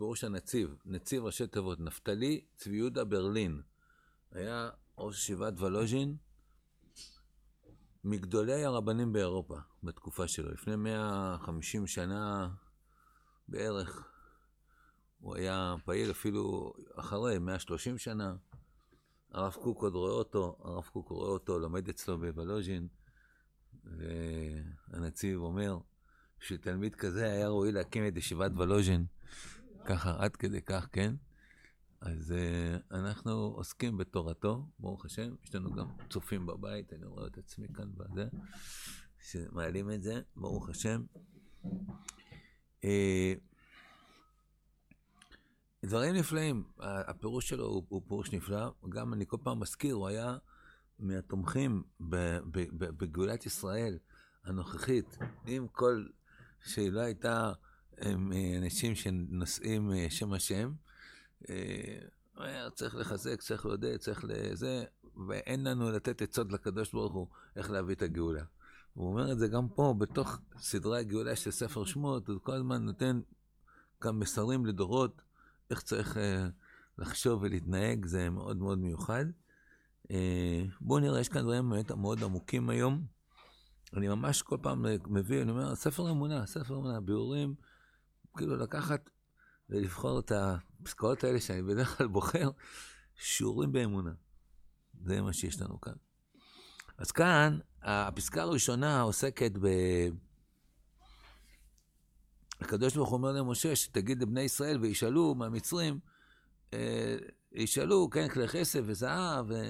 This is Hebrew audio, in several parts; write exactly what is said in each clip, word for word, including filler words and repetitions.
פירוש הנציב, נציב ראשי תיבות, נפתלי צבי יהודה ברלין. היה ראש ישיבת וולוז'ין, מגדולי הרבנים באירופה בתקופה שלו, לפני מאה וחמישים שנה בערך. הוא היה פעיל אפילו אחרי מאה ושלושים שנה. הרב קוק עוד רואה אותו, הרב קוק רואה אותו, לומד אצלו בוולוז'ין, והנציב אומר, שתלמיד כזה היה ראוי להקים את ישיבת וולוז'ין, ככה, עד כדי כך, כן? אז uh, אנחנו עוסקים בתורתו, ברוך השם, יש לנו גם צופים בבית, אני רואה את עצמי כאן בזה, שמעלים את זה, ברוך השם. Uh, דברים נפלאים, הפירוש שלו הוא, הוא פירוש נפלא, גם אני כל פעם מזכיר, הוא היה מהתומכים בגאולת ישראל הנוכחית, עם כל שהיא לא הייתה אנשים שנושאים שם השם, צריך לחזק, צריך לעודד, צריך לזה, ואין לנו לתת עצות לקדוש ברוך הוא איך להביא את הגאולה. הוא אומר את זה גם פה, בתוך סדרי הגאולה של ספר שמות, הוא כל הזמן נותן גם מסרים לדורות, איך צריך לחשוב ולהתנהג, זה מאוד מאוד מיוחד. בואו נראה, יש כאן דברים מאוד עמוקים היום. אני ממש כל פעם מביא, אני אומר, ספר אמונה, ספר אמונה, ביאורים, כאילו לקחת ולבחור את הפסקאות האלה שאני בדרך כלל בוחר, שיעורים באמונה. זה מה שיש לנו כאן. אז כאן, הפסקה הראשונה עוסקת ב... הקדוש ברוך הוא אומר למשה, שתגיד לבני ישראל וישאלו מהמצרים, אה, ישאלו, כן, כלי כסף וזהב, ו...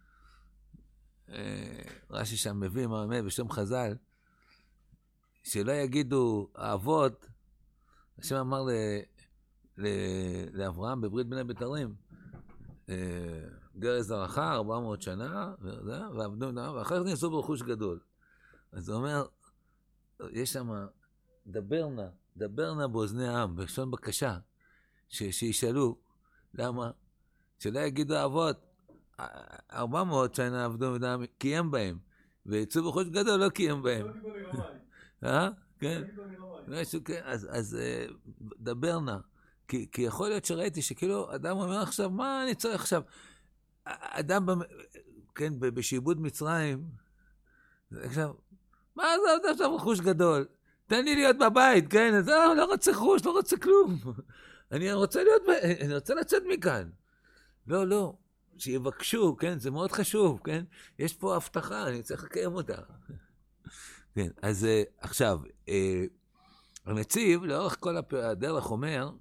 אה, רש"י שם מביא מאמר בשם חז"ל, שלא יגידו האבות, השם אמר ל... ל... לאברהם בברית בין הבתרים, אה, גר זרעך ארבע מאות שנה, ועבדו, ואחר כך ניסו ברכוש גדול. אז הוא אומר, יש שם, דבר נא, דבר נא באוזני העם, בלשון בקשה, ש... שישאלו, למה? שלא יגידו האבות, ארבע מאות שנה עבדו ודם, קיים בהם, ויצאו בחוש גדול, לא קיים בהם. אה? כן? אז דבר נא. כי יכול להיות שראיתי שכאילו אדם אומר עכשיו, מה אני צריך עכשיו? אדם, כן, בשיבוד מצרים, עכשיו, מה זה עכשיו חוש גדול? תן לי להיות בבית, כן? אז לא רוצה חוש, לא רוצה כלום. אני רוצה להיות, אני רוצה לצאת מכאן. לא, לא. שיבקשו, כן? זה מאוד חשוב, כן? יש פה הבטחה, אני צריך לקיים אותה. כן, אז עכשיו, הנציב, לאורך כל הדרך אומר,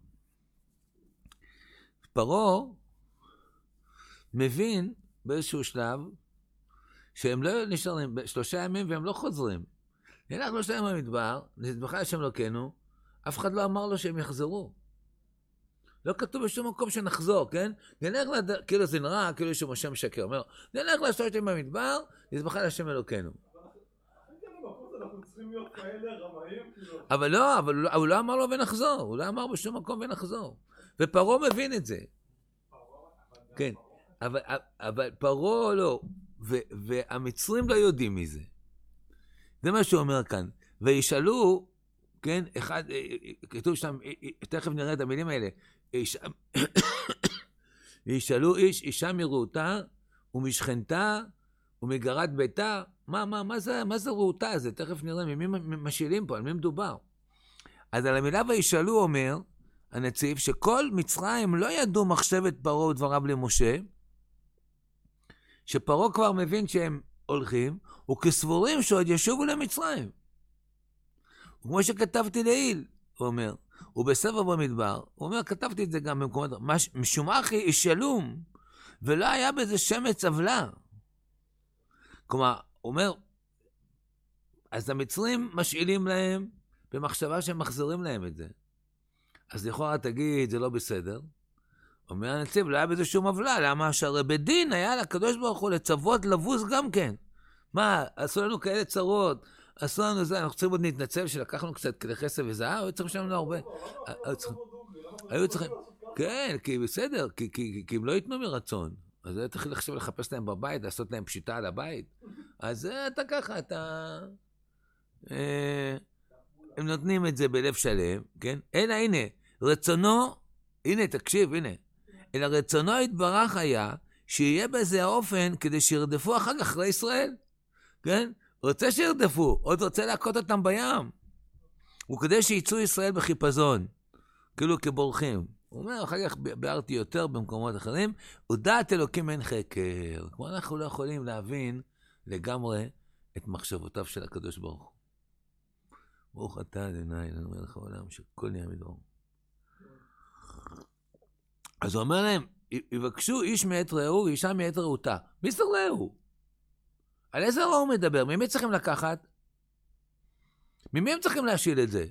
פרעה מבין באיזשהו שלב, שהם לא נשארים שלושה ימים והם לא חוזרים. נלך שלושה ימים במדבר, נזבחה השם אלוקינו, אף אחד לא אמר לו שהם יחזרו. לא כתוב בשום מקום שנחזור, כן? נלך, לד... כאילו זה נראה, כאילו שמשה משקר, אומר, נלך לשלושת ימים במדבר, נזבחה השם אלוקינו. אבל לא, אבל הוא לא אמר לו ונחזור, הוא לא אמר בשום מקום ונחזור. ופרעה מבין את זה. כן, אבל, אבל פרעה לא, ו, והמצרים לא יודעים מזה. זה מה שהוא אומר כאן. וישאלו, כן, אחד, כתוב שם, תכף נראה את המילים האלה, וישאלו איש, אישה מרעותה, ומשכנתה, ומגרת ביתה, מה, מה, מה זה, מה זה רעותה הזה? תכף נראה, ממי משאלים פה, על מי מדובר? אז על המילה וישאלו אומר, הנציב, שכל מצרים לא ידעו מחשבת פרעה ודבריו למשה, שפרעה כבר מבין שהם הולכים, וכסבורים שעוד ישובו למצרים. וכמו שכתבתי לעיל, הוא אומר, ובספר במדבר, הוא אומר, כתבתי את זה גם במקומות, משום אחי ישאלום, ולא היה בזה שמץ עוולה. כלומר, הוא אומר, אז המצרים משאילים להם, במחשבה שהם מחזירים להם את זה. אז לכאורה תגיד, זה לא בסדר. אומר הנציב, לא היה בזה שום עוולה, למה שהרי בדין היה לקדוש ברוך הוא לצוות לבוז גם כן. מה, עשו לנו כאלה צרות, עשו לנו זה, אנחנו צריכים עוד להתנצל שלקחנו קצת כדי חסד וזהב, היו צריכים שלנו הרבה. היו צריכים, כן, כי בסדר, כי הם לא ייתנו מרצון. אז זה תחיל עכשיו לחפש להם בבית, לעשות להם פשיטה על הבית. אז אתה ככה, אתה... הם נותנים את זה בלב שלם, כן? אלא הנה, רצונו הנה, תקשיב, הנה. אלא רצונו התברך היה שיהיה בזה האופן כדי שירדפו אחר כך אחרי ישראל. כן? רוצה שירדפו, עוד רוצה להכות אותם בים. וכדי שיצאו ישראל בחיפזון, כאילו כבורחים. הוא אומר, אחר כך ביארתי יותר במקומות אחרים, ודעת אלוקים אין חקר. כמו אנחנו לא יכולים להבין לגמרי את מחשבותיו של הקדוש ברוך הוא. ברוך אתה אדוני אלוהינו מלך העולם שכל נהיה מדברו. אז הוא אומר להם, יבקשו איש מאת רעהו ואישה מאת רעותה. מי זה רעהו? על איזה רעהו הוא מדבר? ממי צריכים לקחת? ממי הם צריכים להשיל את זה?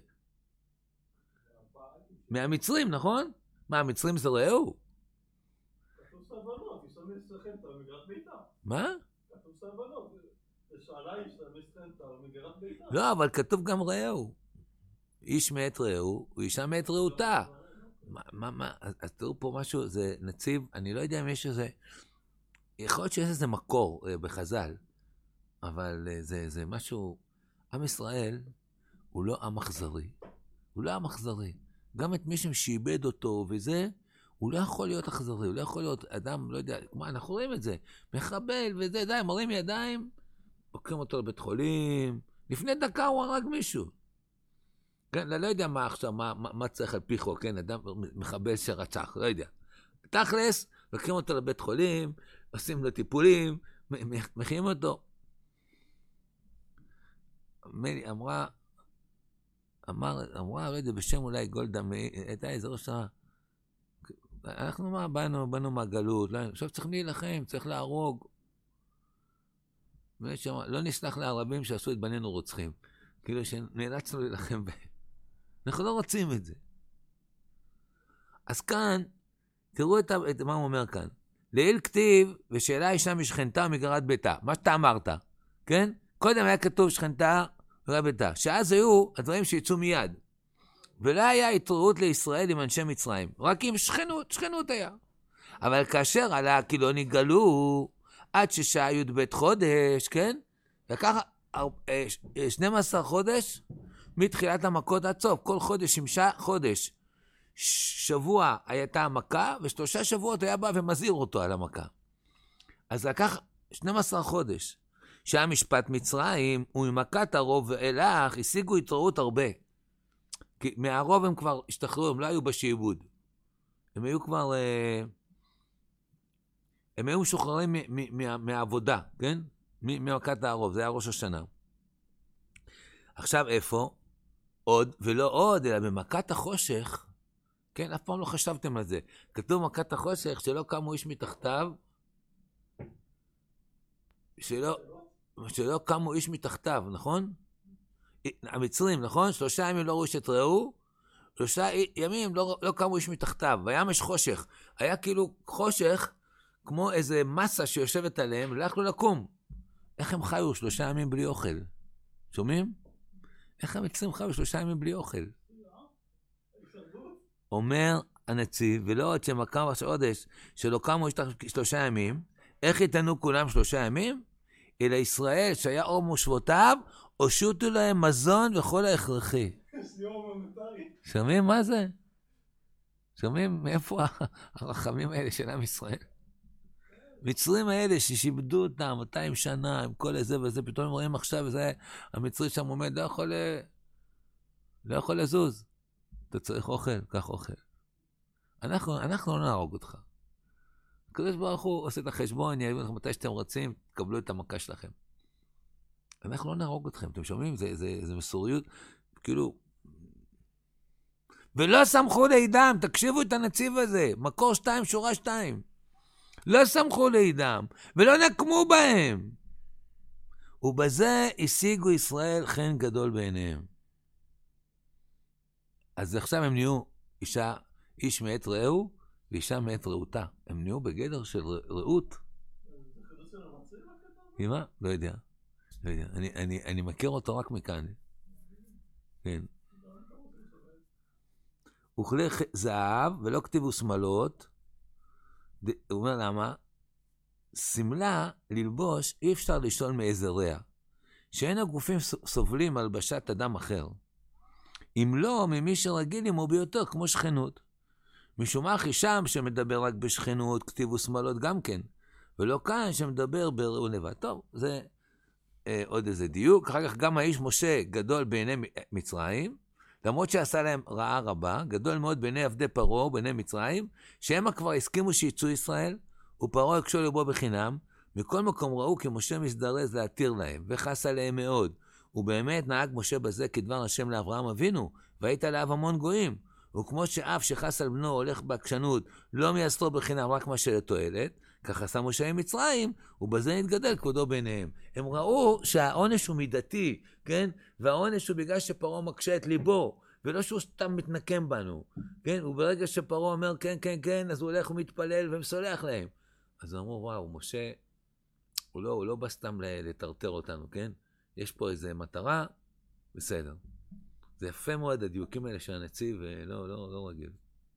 מהמצרים, נכון? מה, המצרים זה רעהו? כתוב סבנות, ישתמש סכנתא במגרת ביתה. מה? כתוב סבנות, ושאלה ישתמש סכנתא במגרת ביתה. לא, אבל כתוב גם רעהו. איש מאת רעהו ואישה מאת רעותה. מה, מה, מה, אז תראו פה משהו, זה נציב, אני לא יודע אם יש איזה, יכול להיות שיש איזה מקור בחז"ל, אבל זה, זה משהו, עם ישראל הוא לא עם אכזרי, הוא לא עם אכזרי. גם את מישהו שאיבד אותו וזה, הוא לא יכול להיות אכזרי, הוא לא יכול להיות אדם, לא יודע, כמו אנחנו רואים את זה, מחבל וזה, די, מרים ידיים, לוקחים אותו לבית חולים, לפני דקה הוא הרג מישהו. כן, לא יודע מה עכשיו, מה, מה, מה צריך על פי חוק, כן, אדם מחבל שרצח, לא יודע. תכלס, לוקחים אותו לבית חולים, עושים לו טיפולים, מכינים אותו. מלי אמרה, אמר, אמרה, לא יודע, בשם אולי גולדה, הייתה איזה ראש שרה. אנחנו מה, באנו, באנו מהגלות, לא, עכשיו צריכים להילחם, צריך להרוג. לא נסלח לערבים שעשו את בנינו רוצחים. כאילו שנאלצנו להילחם בהם. אנחנו לא רוצים את זה. אז כאן, תראו את, את מה הוא אומר כאן. לעיל כתיב, ושאלה אישה משכנתה מגרת ביתה. מה שאתה אמרת, כן? קודם היה כתוב שכנתה מגרת ביתה. שאז היו הדברים שיצאו מיד. ולא היה התראות לישראל עם אנשי מצרים. רק עם שכנות, שכנות היה. אבל כאשר עלה, כי לא נגלו, עד ששעה י' בית חודש, כן? וככה, שנים עשר חודש, מתחילת המכות עד סוף, כל חודש שימשה חודש. שבוע הייתה המכה, ושלושה שבועות היה בא ומזהיר אותו על המכה. אז לקח שנים עשר חודש. שהיה משפט מצרים, וממכת הרוב ואילך, השיגו התראות הרבה. כי מהרוב הם כבר השתחררו, הם לא היו בשעבוד. הם היו כבר, הם היו משוחררים מהעבודה, כן? ממכת הרוב, זה היה ראש השנה. עכשיו איפה? עוד, ולא עוד, אלא במכת החושך, כן, אף פעם לא חשבתם על זה. כתוב מכת החושך, שלא קמו איש מתחתיו, שלא, שלא קמו איש מתחתיו, נכון? המצרים, נכון? שלושה ימים לא ראו שאת ראו, שלושה ימים לא, לא קמו איש מתחתיו, וים יש חושך. היה כאילו חושך, כמו איזה מסה שיושבת עליהם, לא יכלו לקום. איך הם חיו שלושה ימים בלי אוכל? שומעים? איך המצרים חיו שלושה ימים בלי אוכל? אומר הנציב, ולא עוד שמקם חודש, שלא קמו שלושה ימים, איך יתנו כולם שלושה ימים? אלא ישראל שהיה אור מושבותיו, הושיטו להם מזון וכל ההכרחי. שומעים מה זה? שומעים מאיפה הרחמים האלה של עם ישראל? מצרים האלה ששיבדו אותם מאתיים שנה עם כל הזה וזה, פתאום הם רואים עכשיו וזה, המצרי שם עומד, לא יכול, לא יכול לזוז. אתה צריך אוכל, קח אוכל. אנחנו, אנחנו לא נהרוג אותך. הקדוש ברוך הוא עושה את החשבון, יביא לכם מתי שאתם רוצים, תקבלו את המכה שלכם. אנחנו לא נהרוג אתכם, אתם שומעים? זה, זה, זה מסוריות, כאילו... ולא סמכו לידם, תקשיבו את הנציב הזה, מקור שתיים, שורה שתיים. לא סמכו לידם, ולא נקמו בהם. ובזה השיגו ישראל חן גדול בעיניהם. אז עכשיו הם נהיו אישה, איש מאת רעהו, ואישה מאת רעותה. הם נהיו בגדר של רעות. זה חידוש של המצרים הקטן? מה? לא יודע. לא יודע. אני, אני, אני מכיר אותו רק מכאן. כן. וכלי זהב, ולא כתיבו שמלות. הוא אומר למה? סמלה ללבוש אי אפשר לשאול מאיזה רע. שאין הגופים סובלים הלבשת אדם אחר. אם לא, ממי שרגיל עמו ביותר, כמו שכנות. משום מה חישם שמדבר רק בשכנות, כתיב ושמאלות גם כן, ולא כאן שמדבר בראו לבד. טוב, זה אה, עוד איזה דיוק. אחר כך גם האיש משה גדול בעיני מצרים, למרות שעשה להם רעה רבה, גדול מאוד בעיני עבדי פרעה ובעיני מצרים, שהם כבר הסכימו שיצאו ישראל, ופרעה הקשו לבוא בחינם, מכל מקום ראו כי משה מזדרז להתיר להם, וחס עליהם מאוד. ובאמת נהג משה בזה כדבר השם לאברהם אבינו, והיית עליו המון גויים. וכמו שאף שחס על בנו הולך בעקשנות, לא מייסרו בחינם רק מה שלתועלת, כך עשה משה עם מצרים, ובזה נתגדל כבודו ביניהם. הם ראו שהעונש הוא מידתי, כן? והעונש הוא בגלל שפרעה מקשה את ליבו, ולא שהוא סתם מתנקם בנו, כן? וברגע שפרעה אומר כן, כן, כן, אז הוא הולך ומתפלל ומסולח להם. אז אמרו, וואו, משה, הוא לא, הוא לא בא סתם לטרטר אותנו, כן? יש פה איזו מטרה, בסדר. זה יפה מאוד, הדיוקים האלה של הנציב, לא, לא, לא רגיל.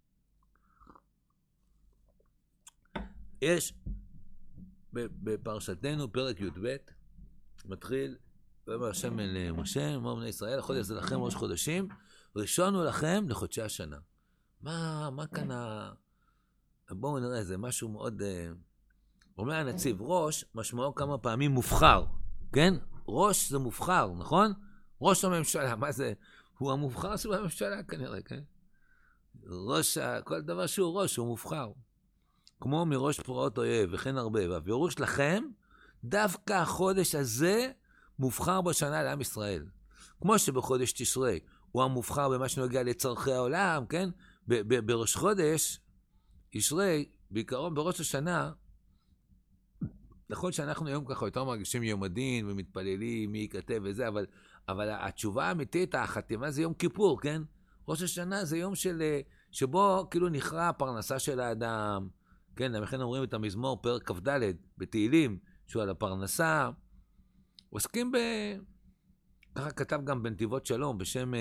יש בפרשתנו, פרק י' ב', מתחיל, ואומר השם אל משה, אמר בני ישראל, החודש זה לכם ראש חודשים, ראשון הוא לכם לחודשי השנה. מה, מה כאן ה... בואו נראה, זה משהו מאוד... אומר הנציב, ראש, משמעו כמה פעמים מובחר, כן? ראש זה מובחר, נכון? ראש הממשלה, מה זה? הוא המובחר של הממשלה כנראה, כן? ראש, כל דבר שהוא ראש, הוא מובחר. כמו מראש פרעות אויב, וכן הרבה. והפירוש לכם, דווקא החודש הזה מובחר בשנה לעם ישראל. כמו שבחודש תשרי, הוא המובחר במה שנוגע לצרכי העולם, כן? ב- ב- בראש חודש, תשרי, בעיקרון בראש השנה, נכון שאנחנו היום ככה יותר מרגישים יום הדין ומתפללים, מי ייכתב וזה, אבל, אבל התשובה האמיתית, החתימה זה יום כיפור, כן? ראש השנה זה יום של, שבו כאילו נכרע הפרנסה של האדם, כן? לכן אומרים את המזמור פרק כ"ד בתהילים, שהוא על הפרנסה. עוסקים ב... ככה כתב גם בנתיבות שלום, בשם...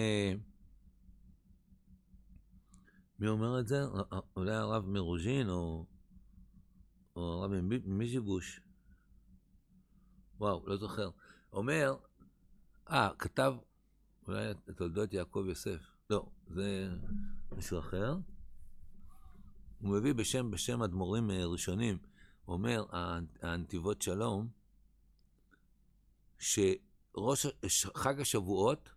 מי אומר את זה? אולי הרב מרוז'ין או, או הרב מז'יבוש. וואו, לא זוכר. אומר, אה, כתב, אולי תולדות יעקב יוסף. לא, זה משהו אחר. הוא מביא בשם, בשם אדמו"רים ראשונים, הוא אומר, הנתיבות שלום, שראש, חג השבועות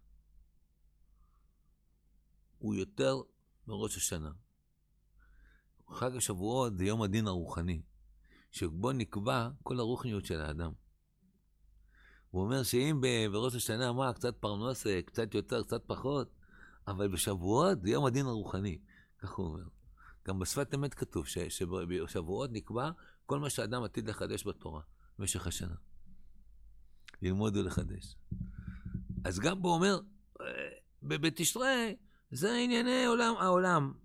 הוא יותר מראש השנה. חג השבועות זה יום הדין הרוחני, שבו נקבע כל הרוחניות של האדם. הוא אומר שאם בראש השנה מה, קצת פרנוס, קצת יותר, קצת פחות, אבל בשבועות זה יום הדין הרוחני, כך הוא אומר. גם בשפת אמת כתוב ש, שבשבועות נקבע כל מה שהאדם עתיד לחדש בתורה במשך השנה. ללמוד ולחדש. אז גם בו אומר, בתשרי זה ענייני עולם, העולם.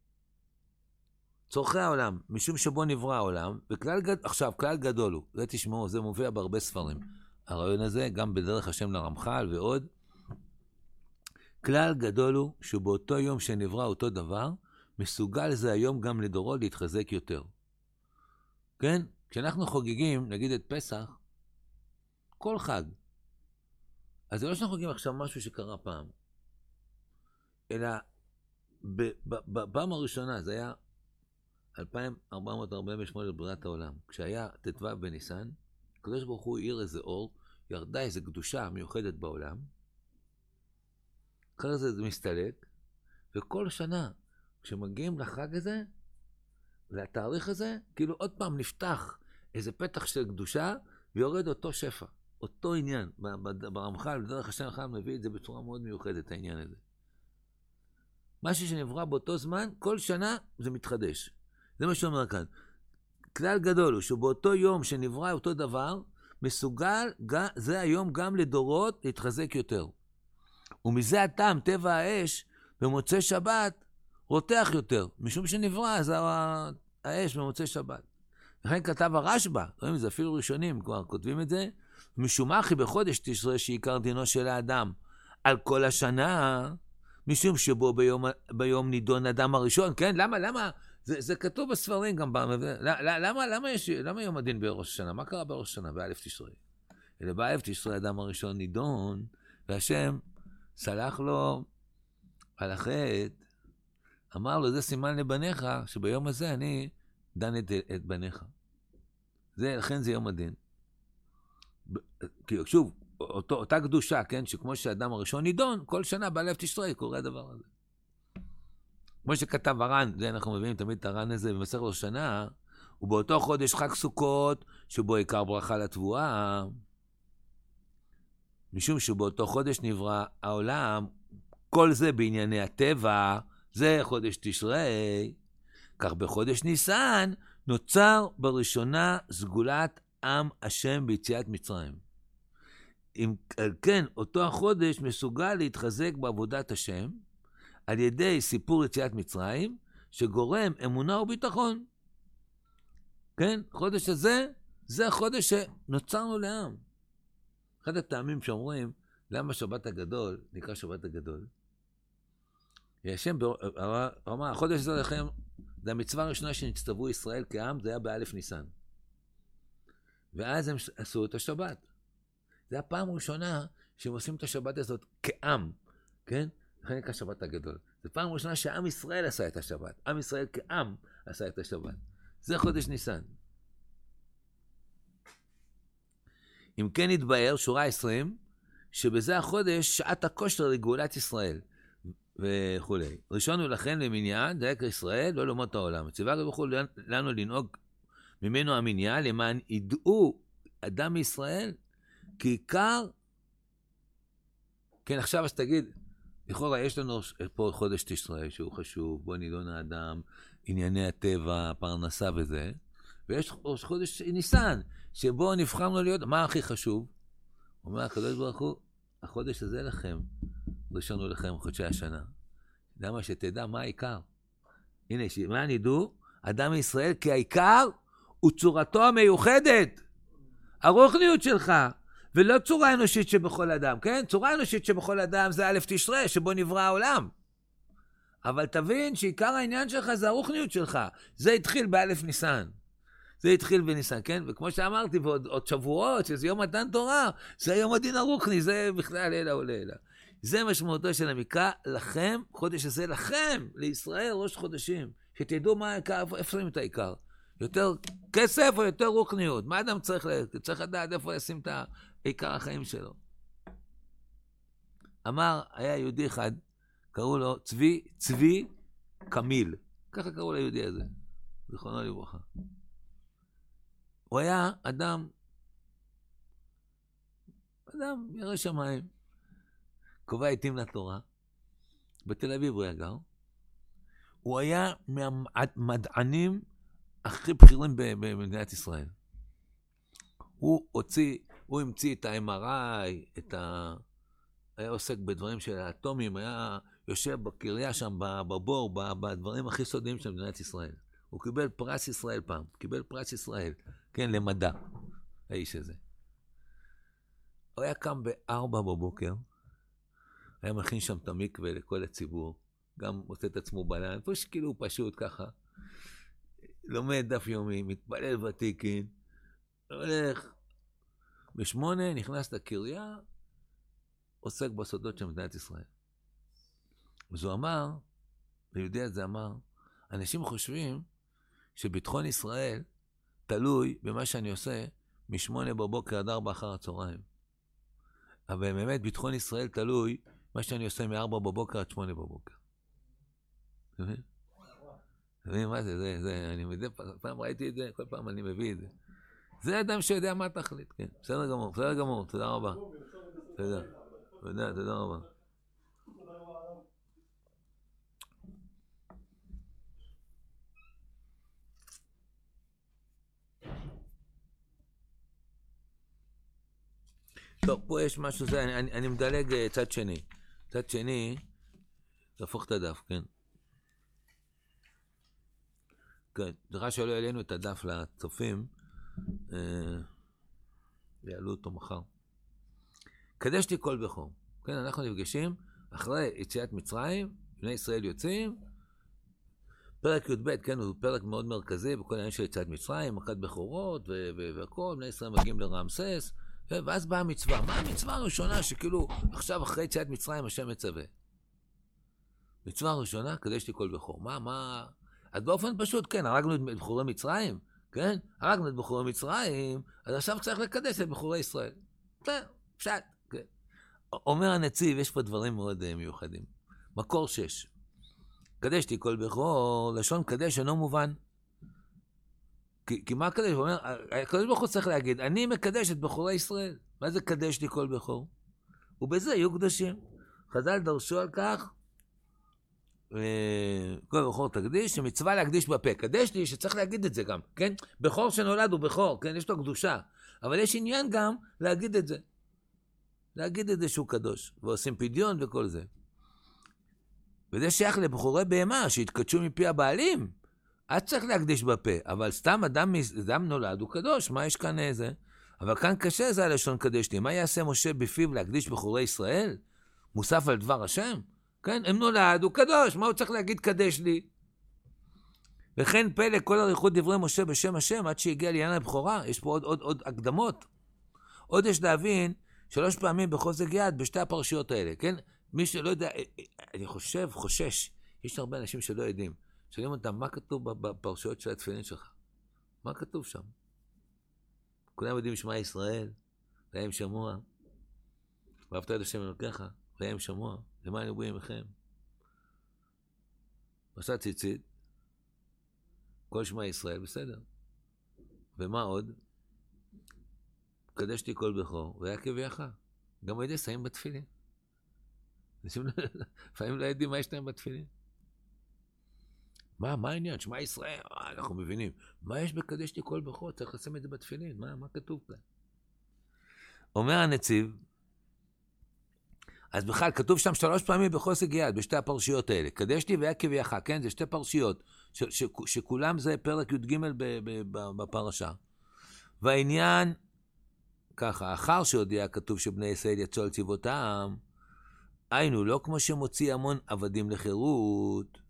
צורכי העולם, משום שבו נברא העולם, וכלל גד... עכשיו, כלל גדול הוא, זה תשמעו, זה מופיע בהרבה ספרים. הרעיון הזה, גם בדרך השם לרמח"ל ועוד, כלל גדול הוא שבאותו יום שנברא אותו דבר, מסוגל זה היום גם לדורו להתחזק יותר. כן? כשאנחנו חוגגים, נגיד את פסח, כל חג, אז זה לא שאנחנו חוגגים עכשיו משהו שקרה פעם, אלא בפעם הראשונה, זה היה אלפיים ארבע מאות ארבעים ושמונה לבריאת העולם, כשהיה ט"ו בניסן, הקדוש ברוך הוא העיר איזה אור, ירדה איזו קדושה מיוחדת בעולם, אחרי זה זה מסתלק, וכל שנה, כשמגיעים לחג הזה, לתאריך הזה, כאילו עוד פעם נפתח איזה פתח של קדושה, ויורד אותו שפע, אותו עניין. ברמח"ל, בדרך השם אחד מביא את זה בצורה מאוד מיוחדת, העניין הזה. משהו שנברא באותו זמן, כל שנה זה מתחדש. זה מה שאומר כאן. כלל גדול הוא שבאותו יום שנברא אותו דבר, מסוגל, זה היום גם לדורות להתחזק יותר. ומזה הטעם, טבע האש, במוצאי שבת, רותח יותר, משום שנברא, זה האש במוצאי שבת. לכן כתב הרשב"א, רואים את זה אפילו ראשונים, כבר כותבים את זה, משום אחי בחודש תשרי שעיקר דינו של האדם, על כל השנה, משום שבו ביום, ביום נידון אדם הראשון, כן? למה, למה? זה, זה כתוב בספרים גם, למה, למה יש, למה יום הדין בראש השנה? מה קרה בראש השנה? באלף תשרי. אלא באלף תשרי אדם הראשון נידון, והשם סלח לו על החטא, אמר לו, זה סימן לבניך, שביום הזה אני דן את, את בניך. זה, לכן זה יום הדין. כי שוב, אותו, אותה קדושה, כן, שכמו שהאדם הראשון נידון, כל שנה באלף תשרי קורה הדבר הזה. כמו שכתב הר"ן, זה אנחנו מביאים תמיד את הר"ן הזה במסכת ראש השנה, ובאותו חודש חג סוכות, שבו עיקר ברכה לתבואה, משום שבאותו חודש נברא העולם, כל זה בענייני הטבע, זה חודש תשרי, כך בחודש ניסן נוצר בראשונה סגולת עם השם ביציאת מצרים. אם כן, אותו החודש מסוגל להתחזק בעבודת השם, על ידי סיפור יציאת מצרים, שגורם אמונה וביטחון. כן, חודש הזה, זה החודש שנוצרנו לעם. אחד הטעמים שאומרים, למה שבת הגדול, נקרא שבת הגדול? השם אמר, החודש הזה לכם, זה המצווה הראשונה שנצטוו ישראל כעם, זה היה באלף ניסן. ואז הם עשו את השבת. זה הפעם הראשונה שהם עושים את השבת הזאת כעם, כן? לכן נקרא שבת הגדול. זה פעם ראשונה שעם ישראל עשה את השבת. עם ישראל כעם עשה את השבת. זה חודש ניסן. אם כן יתבהר, שורה עשרים, שבזה החודש שעת הכושר לגאולת ישראל וכו'. ראשון ולכן למניין, דייקר ישראל, לא לאומות העולם. ציווה הקדוש ברוך הוא לנו לנהוג ממנו המניין, למען ידעו אדם מישראל, כי עיקר, כן, עכשיו אז תגיד, לכאורה יש לנו פה חודש תשרי שהוא חשוב, בו נידון האדם, ענייני הטבע, פרנסה וזה, ויש חודש ניסן, שבו נבחרנו להיות, מה הכי חשוב? אומר הקדוש ברוך הוא, החודש הזה לכם, ראשון לכם חודשי השנה. למה שתדע מה העיקר? הנה, מה נדעו? אדם מישראל, כי העיקר הוא צורתו המיוחדת, הרוחניות שלך, ולא צורה אנושית שבכל אדם, כן? צורה אנושית שבכל אדם זה א' תשרי, שבו נברא העולם. אבל תבין שעיקר העניין שלך זה הרוחניות שלך. זה התחיל באלף ניסן. זה התחיל בניסן, כן? וכמו שאמרתי, ועוד עוד שבועות, שזה יום מתן תורה, זה יום הדין הרוחני, זה בכלל לילה או לילה. זה משמעותו של המקרא, לכם, חודש הזה לכם, לישראל ראש חודשים. שתדעו מה העיקר, איפה שמים את העיקר. יותר כסף או יותר רוחניות? מה אדם צריך, צריך לדעת איפה לשים את עיקר החיים שלו? אמר, היה יהודי אחד, קראו לו צבי, צבי קמיל. ככה קראו ליהודי הזה. זכרונו לברכה. הוא היה אדם, אדם ירא שמיים, קובע עיתים לתורה, בתל אביב הוא היה גר. הוא היה מהמדענים הכי בכירים במדינת ישראל. הוא הוציא, הוא המציא את ה-אם אר איי, את ה... היה עוסק בדברים של האטומים, היה יושב בקריה שם, בבור, בדברים הכי סודיים של מדינת ישראל. הוא קיבל פרס ישראל פעם, קיבל פרס ישראל, כן, למדע, האיש הזה. הוא היה קם בארבע בבוקר, היה מכין שם את המקווה לכל הציבור, גם מוצא את עצמו בלן, פשוט כאילו פשוט ככה, לומד דף יומי, מתפלל ותיקין, הולך, בשמונה נכנס לקריה, עוסק בסודות של מדינת ישראל. אז הוא אמר, ליהודי הזה אמר, אנשים חושבים שביטחון ישראל תלוי במה שאני עושה משמונה בבוקר עד ארבע אחר הצהריים. אבל באמת ביטחון ישראל תלוי מה שאני עושה מארבע בבוקר עד שמונה בבוקר. אתה מבין? אתה מבין מה זה? זה, זה, אני מדי פעם ראיתי את זה, כל פעם אני מביא את זה. זה אדם שיודע מה תחליט, כן. בסדר גמור, בסדר גמור, תודה רבה. תודה, תודה, תודה רבה. טוב, פה יש משהו, זה, אני, אני, אני מדלג צד שני. צד שני, תהפוך את הדף, כן. כן, דרך שלא העלינו את הדף לצופים, אה, יעלו אותו מחר. קדשתי כל בכור. כן, אנחנו נפגשים אחרי יציאת מצרים, בני ישראל יוצאים, פרק י"ב, כן, הוא פרק מאוד מרכזי בכל העניין של יציאת מצרים, מכת בכורות והכל, בני ישראל מגיעים לרעמסס, ואז באה המצווה. מה המצווה הראשונה שכאילו עכשיו אחרי יציאת מצרים השם מצווה? מצווה ראשונה, קדש לי כל בכור. מה, מה? אז באופן פשוט, כן, הרגנו את בחורי מצרים, כן? הרגנו את בחורי מצרים, אז עכשיו צריך לקדש את בחורי ישראל. זה, פשט, כן. אומר הנציב, יש פה דברים מאוד uh, מיוחדים. מקור שש. קדש לי כל בכור, לשון קדש אינו מובן. כי, כי מה קדש? הוא אומר, הקדש ברוך הוא צריך להגיד, אני מקדש את בחורי ישראל. מה זה קדש לי כל בכור? ובזה יהיו קדושים. חז"ל דרשו על כך, כל בכור תקדיש, שמצווה להקדיש בפה. קדש לי שצריך להגיד את זה גם, כן? בכור שנולד הוא בכור, כן? יש לו קדושה. אבל יש עניין גם להגיד את זה. להגיד את זה שהוא קדוש. ועושים פדיון וכל זה. וזה שייך לבחורי בהמה שהתקדשו מפי הבעלים. אז צריך להקדיש בפה. אבל סתם אדם, אדם נולד הוא קדוש. מה יש כאן איזה? אבל כאן קשה זה הלשון קדש לי. מה יעשה משה בפיו להקדיש בחורי ישראל? מוסף על דבר השם? כן, הם נולד, הוא קדוש, מה הוא צריך להגיד קדש לי? וכן פלא כל אריכות דברי משה בשם השם, עד שהגיע לעניין הבכורה, יש פה עוד, עוד, עוד הקדמות. עוד יש להבין, שלוש פעמים בחוזק יד בשתי הפרשיות האלה, כן? מי שלא יודע, אני חושב, חושש, יש הרבה אנשים שלא יודעים, שואלים אותם, מה כתוב בפרשיות של התפילין שלך? מה כתוב שם? כולם יודעים שמע ישראל, להם שמוע, ואהבת את השם אלוקיך, להם שמוע, למה אני בואים לכם? מסע ציצית, כל שמע ישראל, בסדר. ומה עוד? קדש לי כל בכור, והיה כביך. גם הידי שמים בתפילין. לפעמים לא יודעים מה יש להם בתפילין. מה, מה העניין? שמע ישראל, אה, אנחנו מבינים. מה יש בקדש לי כל בכור? צריך לשים את זה בתפילין. מה, מה כתוב כאן? אומר הנציב, אז בכלל, כתוב שם שלוש פעמים בחוזק יד, בשתי הפרשיות האלה. קדש לי והיה כביך, כן? זה שתי פרשיות, ש- ש- שכולם זה פרק י"ג בפרשה. והעניין, ככה, אחר שהודיע כתוב שבני ישראל יצאו על צבאותם, היינו, לא כמו שמוציא המון עבדים לחירות,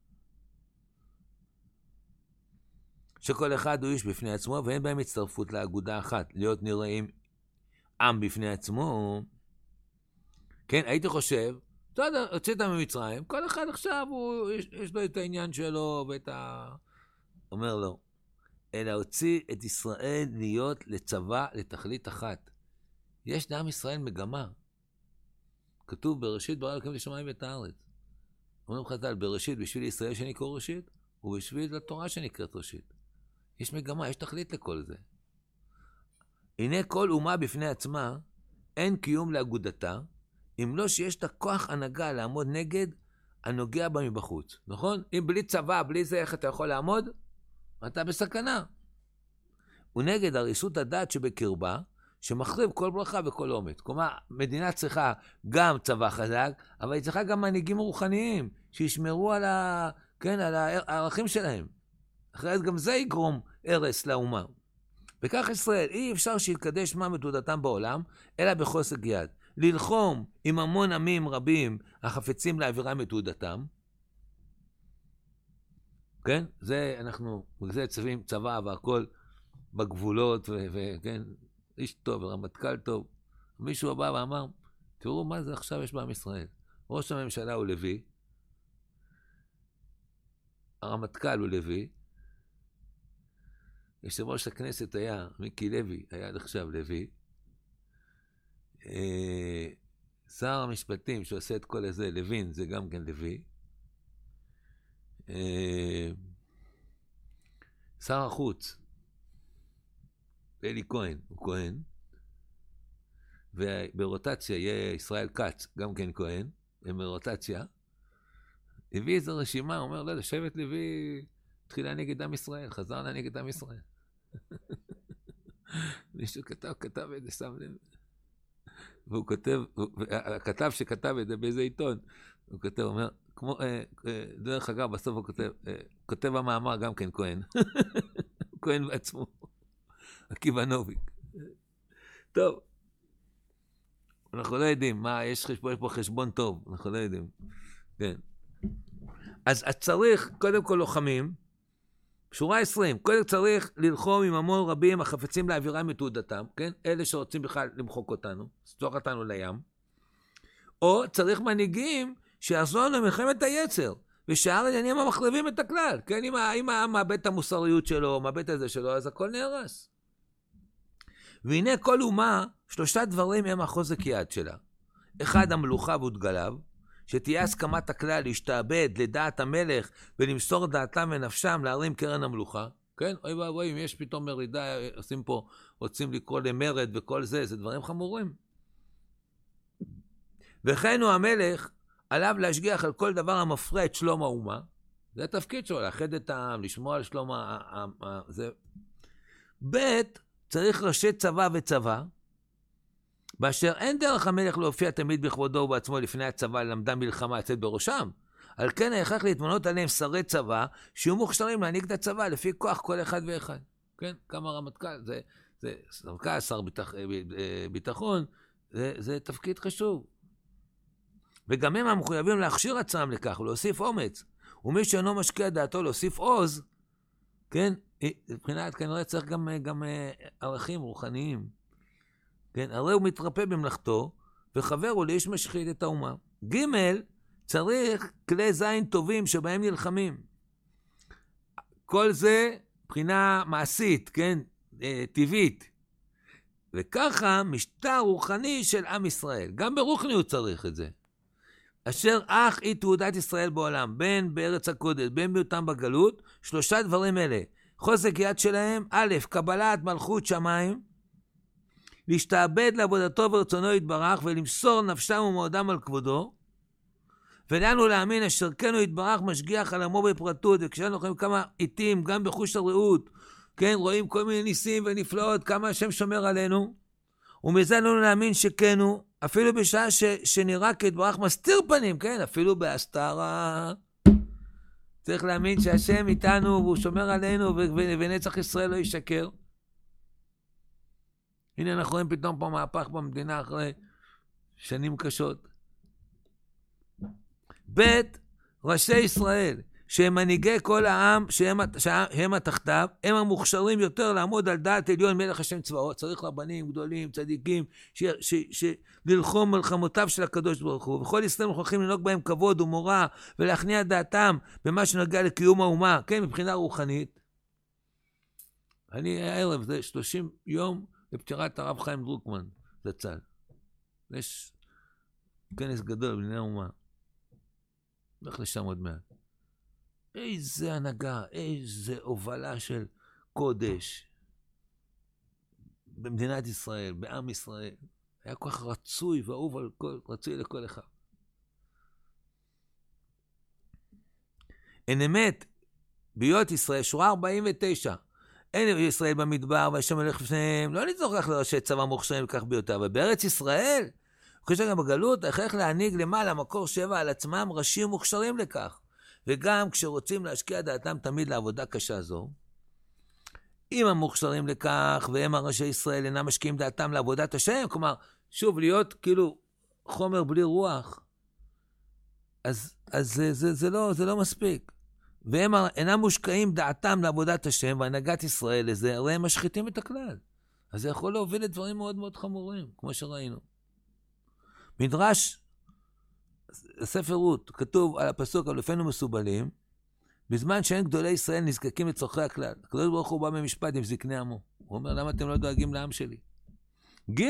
שכל אחד הוא איש בפני עצמו, ואין בהם הצטרפות לאגודה אחת, להיות נראים עם בפני עצמו. כן, הייתי חושב, אתה יודע, הוצאת ממצרים, כל אחד עכשיו הוא, יש, יש לו את העניין שלו ואת ה... אומר לו, אלא הוציא את ישראל להיות לצבא לתכלית אחת. יש לעם ישראל מגמה. כתוב בראשית ברא אלוקים את השמיים ואת הארץ. אומרים חז"ל, בראשית בשביל ישראל שנקרא ראשית, ובשביל התורה שנקראת ראשית. יש מגמה, יש תכלית לכל זה. הנה כל אומה בפני עצמה, אין קיום לאגודתה, אם לא שיש את הכוח הנהגה לעמוד נגד הנוגע בה מבחוץ. נכון? אם בלי צבא, בלי זה, איך אתה יכול לעמוד? אתה בסכנה. ונגד הריסות הדת שבקרבה, שמחריב כל ברכה וכל אומץ. כלומר, מדינה צריכה גם צבא חזק, אבל היא צריכה גם מנהיגים רוחניים, שישמרו על, ה... כן, על הערכים שלהם. אחרת גם זה יגרום הרס לאומה. וכך ישראל, אי אפשר שיתקדש מה מתעודתם בעולם, אלא בחוזק יד. ללחום עם המון עמים רבים החפצים לאווירם מתעודתם. כן? זה אנחנו, זה צווים צבא והכל בגבולות, וכן, איש טוב ורמטכ"ל טוב. מישהו בא ואמר, תראו מה זה עכשיו יש בעם ישראל. ראש הממשלה הוא לוי, הרמטכ"ל הוא לוי, יושב ראש הכנסת היה מיקי לוי, היה עד עכשיו לוי, אה, שר המשפטים שעושה את כל הזה, לוין, זה גם כן לוי, אה, שר החוץ, אלי כהן, הוא כהן, וברוטציה יהיה ישראל כץ, גם כן כהן, הם ברוטציה, הביא איזו רשימה, הוא אומר, לא, לשבט לוי תחילה נגד עם ישראל, חזרנה נגד עם ישראל. מישהו כתב, כתב את זה, שם לב. והוא כותב, הכתב שכתב את זה באיזה עיתון, הוא כותב, הוא אומר, כמו, אה, אה, דרך אגב, בסוף הוא כותב, אה, כותב המאמר גם כן כהן. כהן בעצמו. עקיבא נוביק. טוב. אנחנו לא יודעים, מה, יש, חשבון, יש פה חשבון טוב, אנחנו לא יודעים. כן. אז צריך, קודם כל לוחמים, שורה עשרים, קודם צריך ללחום עם המון רבים החפצים לאווירה מתעודתם, כן? אלה שרוצים בכלל למחוק אותנו, לצלוח אותנו לים. או צריך מנהיגים שיעזור לנו מלחמת היצר, ושאר העניינים המחלבים את הכלל. כן, אם, אם העם מאבד את המוסריות שלו, מאבד את זה שלו, אז הכל נהרס. והנה כל אומה, שלושה דברים הם החוזק יד שלה. אחד, המלוכה ודגליו, שתהיה הסכמת הכלל להשתעבד לדעת המלך ולמסור דעתם ונפשם להרים קרן המלוכה. כן, אוי ואבוי, אם יש פתאום מרידה, עושים פה, רוצים לקרוא למרד וכל זה, זה דברים חמורים. וכן הוא המלך, עליו להשגיח על כל דבר המפריע את שלום האומה. זה התפקיד שלו, לאחד את העם, לשמוע על שלום העם. זה... ב' צריך ראשי צבא וצבא, באשר אין דרך המלך להופיע תמיד בכבודו ובעצמו לפני הצבא, ללמדם מלחמה לצאת בראשם. על כן ההכרח להתמנות עליהם שרי צבא, שיהיו מוכשרים להנהיג את הצבא לפי כוח כל אחד ואחד. כן, כמה רמטכ"ל, זה, זה רמטכ"ל, שר ביטח, ביטחון, זה, זה תפקיד חשוב. וגם הם המחויבים להכשיר עצמם לכך ולהוסיף אומץ. ומי שאינו משקיע דעתו להוסיף עוז, כן, מבחינת כנראה צריך גם, גם ערכים רוחניים. כן, הרי הוא מתרפא במלאכתו, וחבר הוא לאיש משחית את האומה. ג' צריך כלי זין טובים שבהם נלחמים. כל זה מבחינה מעשית, כן, טבעית. וככה משטר רוחני של עם ישראל. גם ברוחניות צריך את זה. אשר אך היא תעודת ישראל בעולם, בין בארץ הקודש, בין בהיותם בגלות, שלושה דברים אלה. חוזק יד שלהם, א', קבלת מלכות שמיים, להשתעבד לעבודתו ורצונו יתברך, ולמסור נפשם ומאודם על כבודו, ולנו להאמין אשר כן הוא יתברך משגיח על עמו בפרטות, וכשאנו רואים כמה עיתים, גם בחוש הרעות, כן, רואים כל מיני ניסים ונפלאות, כמה השם שומר עלינו, ומזה לנו להאמין שכן הוא, אפילו בשעה ש, שנראה כתברך מסתיר פנים, כן, אפילו בהסתרה, צריך להאמין שהשם איתנו, והוא שומר עלינו, ו- ו- ונצח ישראל לא ישקר. הנה אנחנו רואים פתאום פה מהפך במדינה אחרי שנים קשות. ב' ראשי ישראל, שהם מנהיגי כל העם, שהם, שהם התחתיו, הם המוכשרים יותר לעמוד על דעת עליון מלך השם צבאות. צריך רבנים גדולים, צדיקים, שללחום מלחמותיו של הקדוש ברוך הוא. וכל ישראל מוכרחים לנהוג בהם כבוד ומורא, ולהכניע דעתם במה שנוגע לקיום האומה, כן, מבחינה רוחנית. אני הערב, זה שלושים יום לפטירת הרב חיים דרוקמן, זצ"ל. יש כנס גדול בבנייני האומה. הולך לשם עוד מעט. איזה הנהגה, איזה הובלה של קודש במדינת ישראל, בעם ישראל. היה כל כך רצוי ואהוב על כל, רצוי לכל אחד. אין אמת, ביות ישראל, שורה ארבעים ותשע. אין ישראל במדבר, והשם הולך לפניהם, לא נצטרך רק לראשי צבא מוכשרים וכך ביותר, אבל בארץ ישראל, כשגם בגלות, איך להנהיג למעלה מקור שבע על עצמם ראשים מוכשרים לכך. וגם כשרוצים להשקיע דעתם תמיד לעבודה קשה זו, אם המוכשרים לכך, והם הראשי ישראל אינם משקיעים דעתם לעבודת השם, כלומר, שוב, להיות כאילו חומר בלי רוח, אז, אז זה, זה, זה, לא, זה לא מספיק. והם אינם מושקעים דעתם לעבודת השם, והנהגת ישראל לזה, הרי הם משחיתים את הכלל. אז זה יכול להוביל לדברים מאוד מאוד חמורים, כמו שראינו. מדרש, ספר רות, כתוב על הפסוק, על אופנו מסובלים, בזמן שאין גדולי ישראל נזקקים לצורכי הכלל. הקדוש ברוך הוא בא במשפט עם זקני עמו. הוא אומר, למה אתם לא דואגים לעם שלי? ג'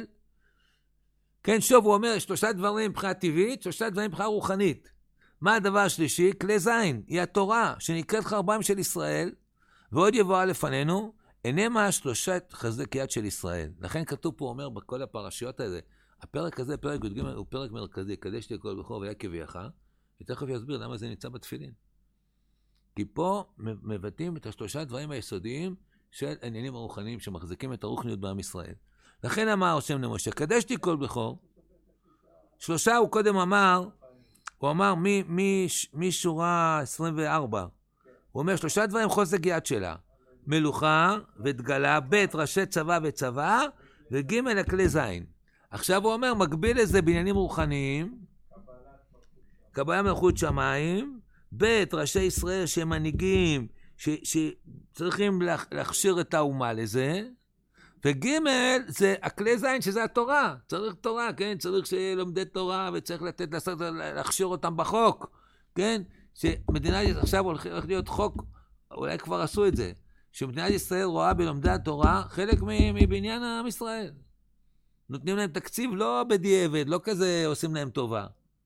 כן, שוב, הוא אומר, שלושה דברים מבחינה טבעית, שלושה דברים מבחינה רוחנית. מה הדבר השלישי? כלי זין, היא התורה, שנקראת חרבם של ישראל, ועוד יבואה לפנינו, אינמה שלושת חזק יד של ישראל. לכן כתוב פה, אומר, בכל הפרשיות האלה, הפרק הזה, פרק י"ג, הוא פרק מרכזי, קדש לי כל בכור והיה כביך, ותכף יסביר למה זה נמצא בתפילין. כי פה מבטאים את השלושה דברים היסודיים של העניינים הרוחניים שמחזיקים את הרוחניות בעם ישראל. לכן אמר השם למשה, קדש לי כל בכור. שלושה הוא קודם אמר, הוא אמר משורה עשרים וארבע. הוא אומר שלושה דברים חוזק יד שלה. מלוכה ודגלה, ב' ראשי צבא וצבא, וג' הכלי זין. עכשיו הוא אומר, מקביל לזה בעניינים רוחניים, קבלת מלכות שמיים, ב' ראשי ישראל שהם מנהיגים, שצריכים להכשיר את האומה לזה, וג' זה הכלי זין שזה התורה, צריך תורה, כן? צריך שלומדי תורה וצריך לתת, להכשיר אותם בחוק, כן? שמדינת עכשיו הולך, הולך להיות חוק, אולי כבר עשו את זה, שמדינת ישראל רואה בלומדי התורה חלק מבניין עם ישראל. נותנים להם תקציב לא בדיעבד, לא כזה עושים להם טובה.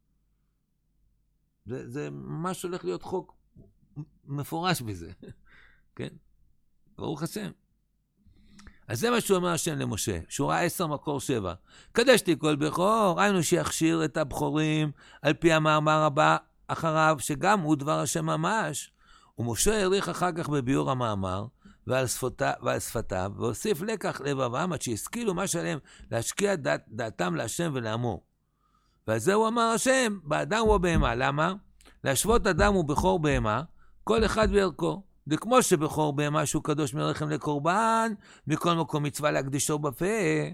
זה, זה ממש הולך להיות חוק מפורש בזה, כן? ברוך השם. אז זה מה שהוא אומר השם למשה, שורה עשר מקור שבע. קדשתי כל בכור, היינו שיכשיר את הבכורים על פי המאמר הבא אחריו, שגם הוא דבר השם ממש. ומשה העריך אחר כך בביאור המאמר ועל, שפתה, ועל שפתיו, והוסיף לקח לבבם עד שהשכילו מה שלהם להשקיע דעת, דעתם להשם ולעמו. ועל זה הוא אמר השם, באדם ובהמה. למה? להשוות אדם ובכור בהמה, כל אחד בערכו. וכמו שבכור בהמה שהוא קדוש מרחם לקורבן, מכל מקום מצווה להקדישו בפה.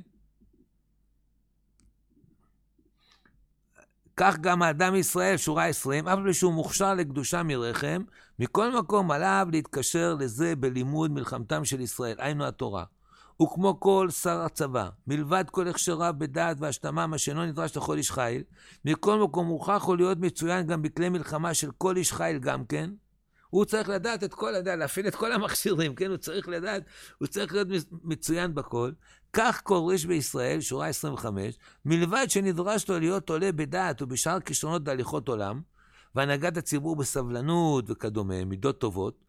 כך גם האדם ישראל, שורה עשרים, אף על שהוא מוכשר לקדושה מרחם, מכל מקום עליו להתקשר לזה בלימוד מלחמתם של ישראל, היינו התורה. וכמו כל שר הצבא, מלבד כל הכשריו בדעת והשלמה, מה שאינו נדרש לכל איש חיל, מכל מקום מוכרח הוא להיות מצוין גם בכלי מלחמה של כל איש חיל גם כן. הוא צריך לדעת את כל, לדעת, להפעיל את כל המכשירים, כן? הוא צריך לדעת, הוא צריך להיות מצוין בכל. כך כל איש בישראל, שורה עשרים וחמש, מלבד שנדרש לו להיות עולה בדעת ובשאר כישרונות בהליכות עולם, והנהגת הציבור בסבלנות וכדומה, מידות טובות,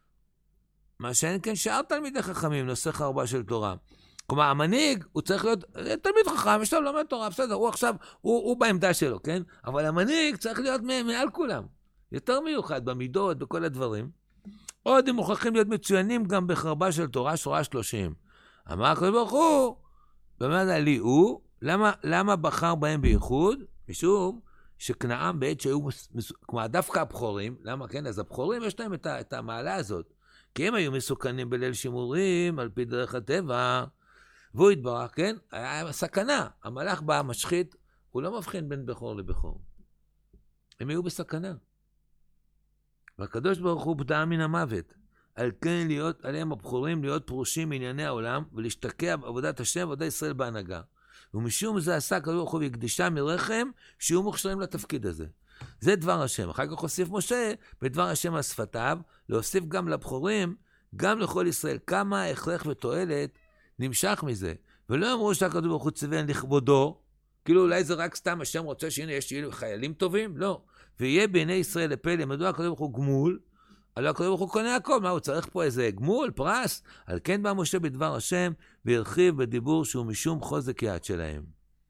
מה שאין כן שאר תלמידי חכמים, נושא חרבה של תורה. כלומר, המנהיג, הוא צריך להיות תלמיד חכם, יש לו לומד תורה, בסדר, הוא עכשיו, הוא, הוא בעמדה שלו, כן? אבל המנהיג צריך להיות מעל כולם. יותר מיוחד במידות, בכל הדברים. עוד הם מוכרחים להיות מצוינים גם בחרבה של תורה, שורה שלושים. אמר הקדוש ברוך הוא, באמת לי הוא, למה, למה בחר בהם בייחוד? משום שכנעם בעת שהיו, כמו דווקא הבכורים, למה כן? אז הבכורים יש להם את, את המעלה הזאת. כי הם היו מסוכנים בליל שימורים, על פי דרך הטבע, והוא התברך, כן? היה סכנה. המלאך בא, משחית, הוא לא מבחין בין בכור לבכור. הם היו בסכנה. והקדוש ברוך הוא פדעה מן המוות, על כן להיות עליהם הבכורים להיות פרושים מענייני העולם ולהשתקע בעבודת השם ועבודת ישראל בהנהגה. ומשום זה עשה הקדוש ברוך הוא והקדישה מרחם שיהיו מוכשרים לתפקיד הזה. זה דבר השם. אחר כך הוסיף משה בדבר השם על שפתיו, להוסיף גם לבכורים, גם לכל ישראל, כמה הכרח ותועלת נמשך מזה. ולא אמרו שהקדוש ברוך הוא ציוון לכבודו, כאילו אולי זה רק סתם השם רוצה שהנה יש חיילים טובים? לא. ויהיה בעיני ישראל לפלא, מדוע הקדוש ברוך הוא גמול? הלא הקדוש ברוך הוא קונה הכל, מה הוא צריך פה איזה גמול, פרס? על כן בא משה בדבר השם, והרחיב בדיבור שהוא משום חוזק יד שלהם.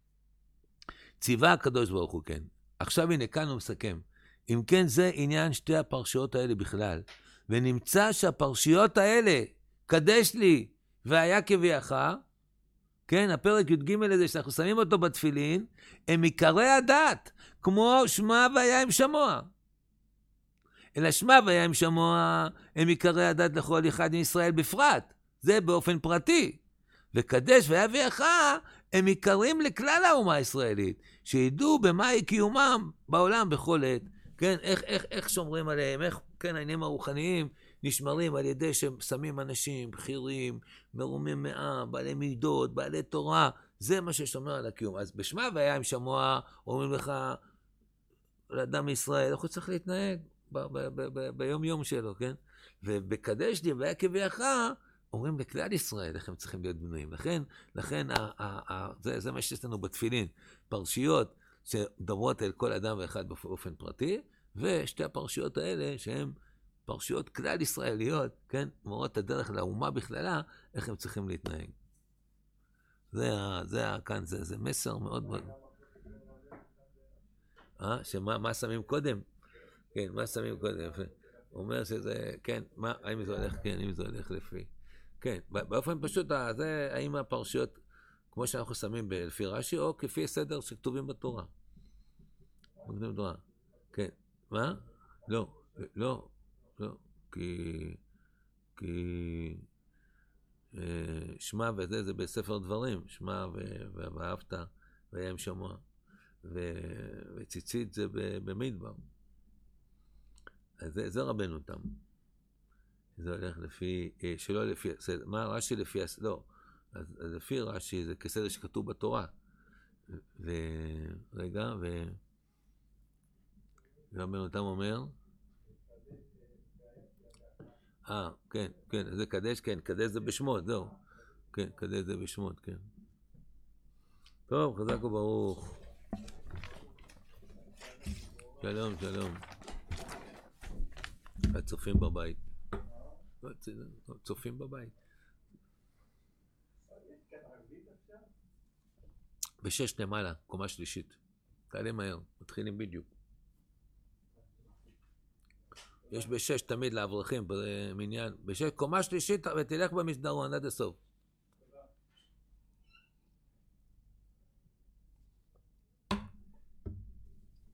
ציווה הקדוש ברוך הוא, כן. עכשיו הנה כאן הוא מסכם. אם כן זה עניין שתי הפרשיות האלה בכלל, ונמצא שהפרשיות האלה, קדש לי והיה כביאך, כן, הפרק י"ג הזה שאנחנו שמים אותו בתפילין, הם עיקרי הדת, כמו שמע והיה עם שמוע. אלא שמע והיה עם שמוע, הם עיקרי הדת לכל אחד מישראל בפרט. זה באופן פרטי. וקדש והיה ויאך, הם עיקרים לכלל האומה הישראלית, שידעו במהי קיומם בעולם בכל עת. כן, איך, איך, איך שומרים עליהם, איך, כן, העניינים הרוחניים נשמרים על ידי ששמים אנשים בכירים, מרומים מעם, בעלי מידות, בעלי תורה, זה מה ששומר על הקיום. אז בשמע והיה עם שמוע, אומרים לך, לאדם ישראל, איך הוא צריך להתנהג ב- ב- ב- ב- ביום יום שלו, כן? ובקדש לי והיה כביאך, אומרים לכלל ישראל איך הם צריכים להיות בנויים. לכן, לכן ה- ה- ה- זה, זה מה שיש לנו בתפילין, פרשיות שדברות אל כל אדם ואחד באופן פרטי, ושתי הפרשיות האלה שהן פרשיות כלל ישראליות, כן? מורות הדרך לאומה בכללה, איך הם צריכים להתנהג. זה, זה, כאן, זה, זה מסר מאוד מאוד. אה? שמה, מה שמים קודם? כן, מה שמים קודם? הוא אומר שזה, כן, מה, האם זה הולך, כן, האם זה הולך לפי. כן, באופן פשוט, זה, האם הפרשיות, כמו שאנחנו שמים לפי רש"י, או כפי סדר שכתובים בתורה. כתובים בתורה. כן, מה? לא, לא, לא, כי, כי, שמע וזה, זה בספר דברים, שמע ואהבת והיה עם שמוע, וציצית זה במדבר. אז זה, זה רבנו תם. זה הולך לפי, שלא לפי, מה רש"י לפי, לא, אז, אז לפי רש"י זה כסדר שכתוב בתורה. ורגע, ורבנו תם אומר, אה, כן, כן, זה קדש, כן, קדש זה בשמות, זהו. כן, קדש זה בשמות, כן. טוב, חזק וברוך. שלום, שלום. הצופים בבית. צופים בבית. בשש למעלה, קומה שלישית. תעלה מהר, מתחילים בדיוק. יש בשש תמיד לאברכים במניין. בשש, קומה שלישית ותלך במסדרון עד הסוף.